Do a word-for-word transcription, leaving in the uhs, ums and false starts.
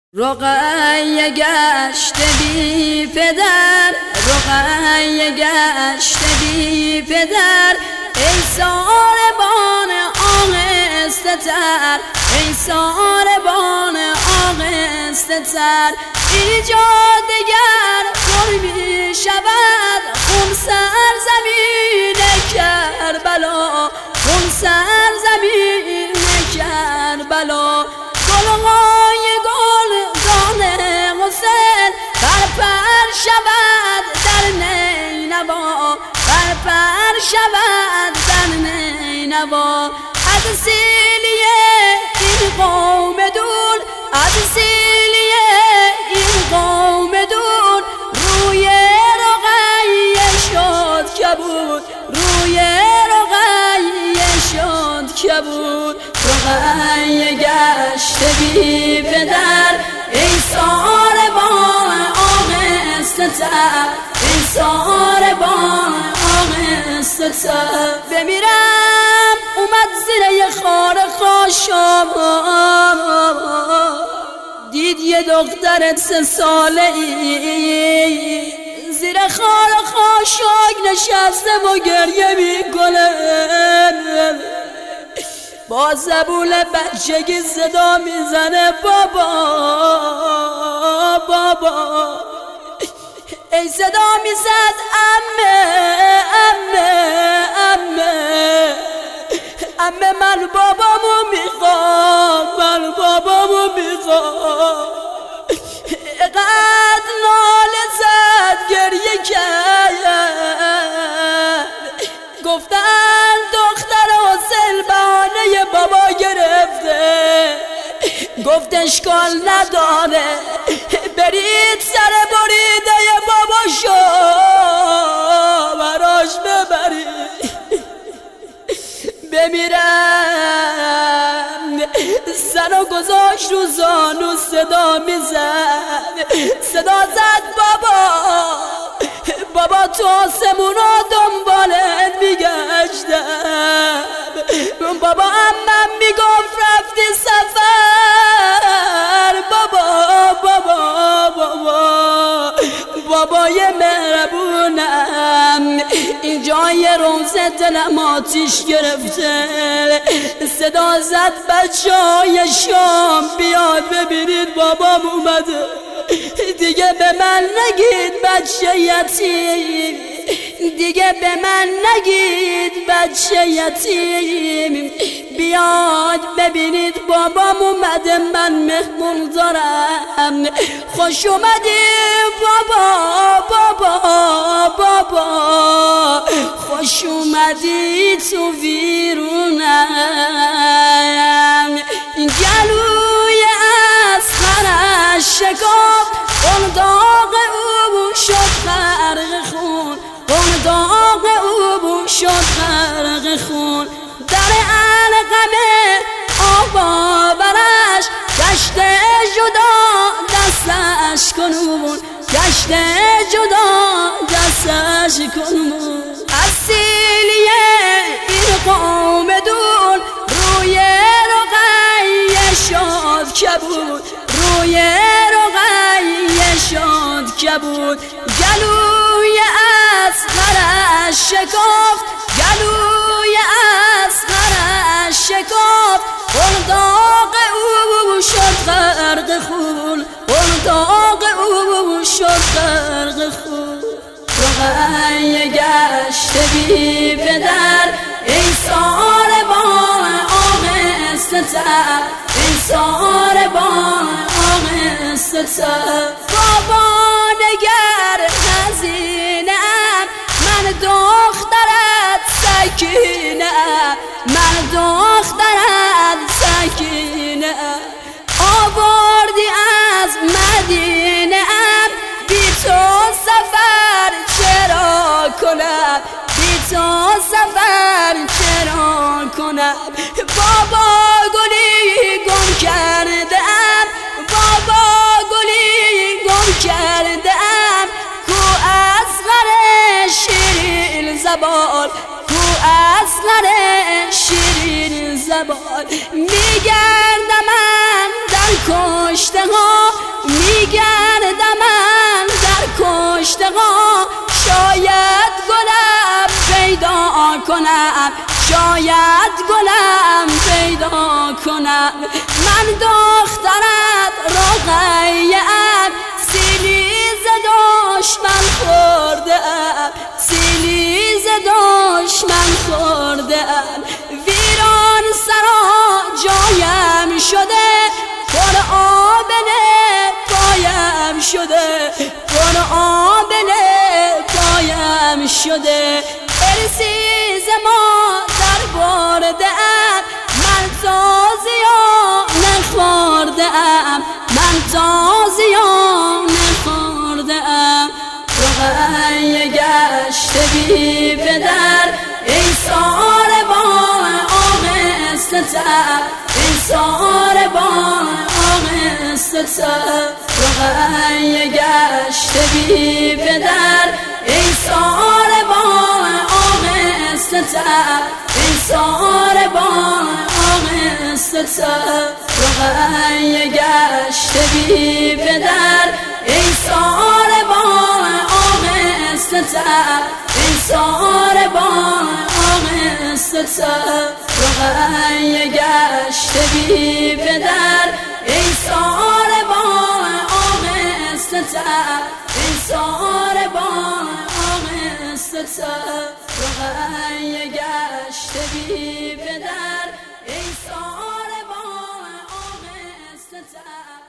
رقیه گشت بی پدر، رقیه گشت بی پدر، ای ساربان آهسته تر، ای ساربان آهسته تر. اینجا دگر پر می شود خون سرزمین کربلا، خون سرزمین کربلا. گلهای گلدان حسین برپر شود در نینوا، برپر شود در نینوا. از سیلیه این قوم دون، از سیلیه این قوم دون، روی رقیه شد کبود، روی رقیه شد کبود. رقیه گشت بی پدر، ای ساربان آهسته تر، ای ساربان آهسته تر. بمیرم اومد زیر یه خار خاشاب، دید یه دختر سه ساله ای زیر خار خاشاک نشسته و گریه میکنه، با زبون بچگی صدا میزنه بابا بابا. ای صدا میزد امه امه امه امه، من بابامو میخوام، من بابامو میخوام. اقدر ناله زد گریه کرد، گفتن دختر حسین بهانه بابا گرفته، گفت اشکال نداره برید سر بریده باباشو براش ببرید. بمیرم سر و گذاشت رو زانو صدا میزد، صدا زد بابا بابا، تو آسمونا دنبالت میگشتم. بابا امم میگفت رفتی سفر، بابا بابا بابا بابای مهربونم، اینجا یه روزه دلم آتیش گرفته. صدا زد بچه های شام بیاد ببینید بابام اومده، دیگه به من نگید بچه یتیم، دیگه به من نگید بچه یتیم. بیاد ببینید بابام اومده، من مهمون دارم. خوش اومدی بابا بابا بابا، خوش اومدی تو ویرونم. این گلوی اصغرش شکافت، اون داغ او شد غرق خون، اون داغ او شد غرق خون. در علقمه آبا برش گشت جدا دستش کنون، گشت جدا دستش کنون. از سیلیه این قوم دون، روی رقیه شد کبود، روی رقیه شد کبود. گلوی اصغرش شکافت، گلوی اصغرش شکافت، اون داغ او شد غرق خون، اون داغ او شد غرق خون. رقیه گشت بی پدر، ای ساربان آهسته تر، ای ساربان آهسته تر. بابا نگر حزینم، من دخترت سکینه، من دخترت سکینه. آوردی از مدینه ام، بی تو سفر چرا کنم، بی تو سفر چرا کنم. بابا گلی گم کردم، بابا گلی گم کردم. کو اصغر شیرین زبان، کو اصغر شیرین زبان. میگردم من در کشته ها میگردم من در کشتگاه، شاید گلم پیدا کنم، شاید گلم پیدا کنم. من دخترت رقیه‌ام، سیلی ز دشمن خورده‌ام، سیلی ز دشمن خورده‌ام. ویران سرا جایم شده، پر آبله پایم شده، پر آبله پایم شده. ارسی ز مادر برده‌ام، من تازیانه خورده‌ام، من تازیانه خورده‌ام. رقیه گشته بی پدر، ای ساربان آهسته تر، ای ساربان آهسته تر. رقیه گشته بی پدر، ای ساربان آهسته تر، ای ساربان آهسته تر. رقیه گشته بی پدر، ای ساربان آهسته تر، ای ساربان آهسته تر. رقیه گشته بی پدر، ای ساربان آهسته تر، ای ساربان آهسته تر. رقیه گشته بی پدر، ای ساربان آهسته تر.